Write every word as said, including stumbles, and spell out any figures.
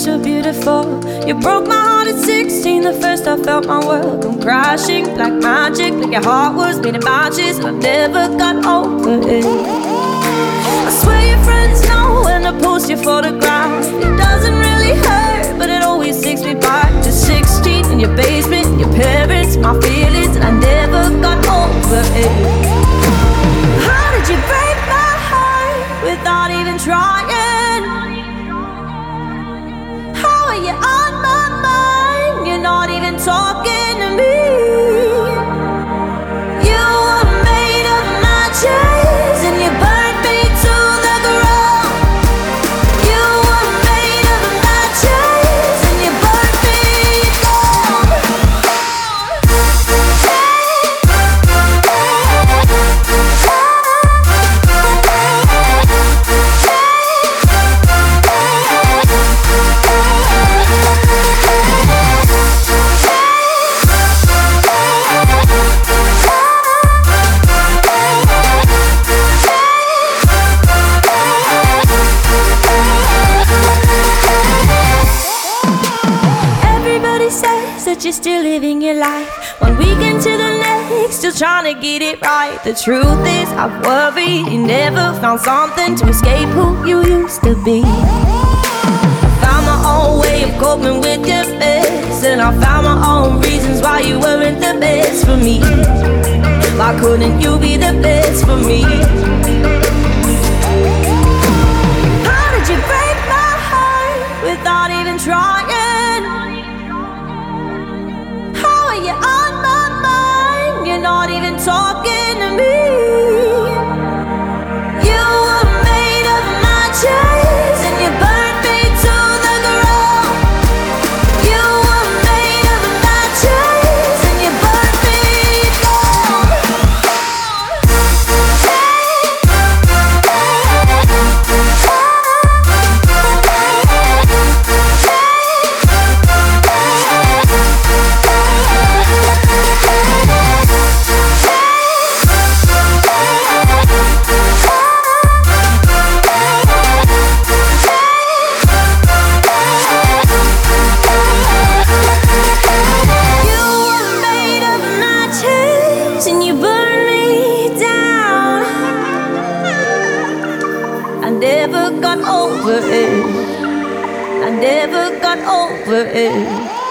so beautiful. You broke my heart at sixteen, the first I felt my world come crashing. Black magic, like your heart was made of matches, and I never got over it. I swear your friends know when I post your photograph. It doesn't really hurt, but it always takes me back to sixteen. In your basement, your parents, my feelings, and I never got over it. How did you break my heart without even trying? How are you on my mind? You're not even talking to me. You were made of matches and you burned me to the ground. You were made of matches and you burned me down. That you're still living your life, one weekend to the next, still trying to get it right. The truth is, I worry you never found something to escape who you used to be. I found my own way of coping with your mess, and I found my own reasons why you weren't the best for me. Why couldn't you be the best for me? How did you break my heart without even trying? You're on my mind, you're not even talking to me. You were made of matches and you burned me to the ground. You were made of matches and you burned me down. I never got over it. I never got over it.